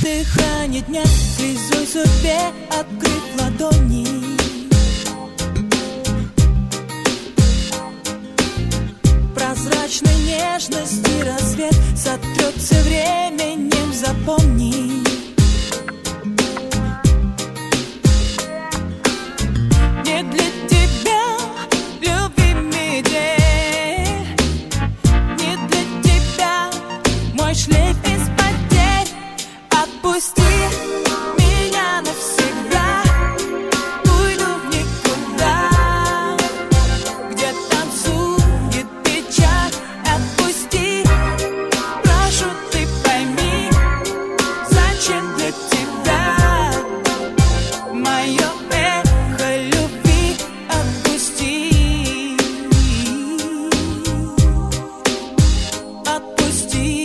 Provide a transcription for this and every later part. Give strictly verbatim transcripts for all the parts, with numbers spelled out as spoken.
дыхание дня, слезой судьбе открыв ладони. Прозрачной нежности рассвет сотрется временем, запомни. Не для тебя, любимый день, не для тебя мой шлейф из потерь. Отпусти меня навсегда, уйду в никуда, где танцует печаль. Отпусти, прошу, ты пойми, зачем для тебя мое эхо любви. Отпусти, отпусти.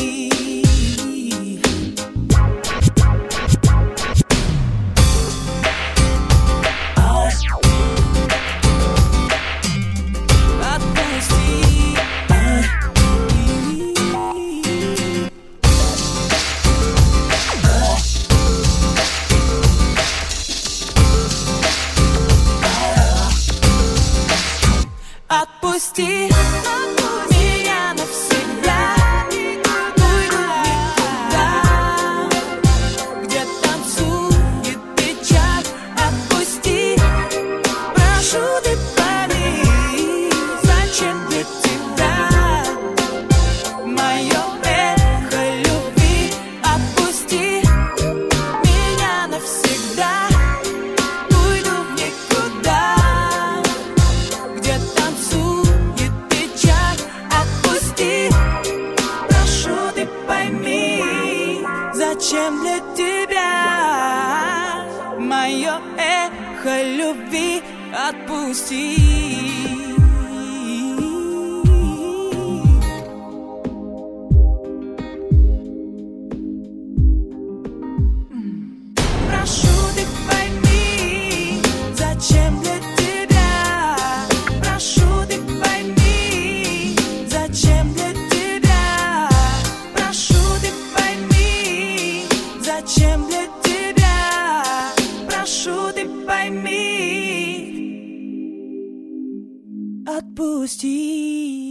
Отпусти меня навсегда, уйду никуда, где танцует печаль. Отпусти, прошу, ты пойми, зачем для тебя мое эхо любви. Отпусти меня навсегда, уйду в никуда, где танцует печаль. Отпусти, прошу, ты пойми, зачем для тебя мое эхо любви. Отпусти. Прошу, ты пойми, зачем для тебя. Прошу, ты пойми, зачем для тебя. Прошу, ты пойми, зачем для тебя. Прошу, ты пойми, отпусти.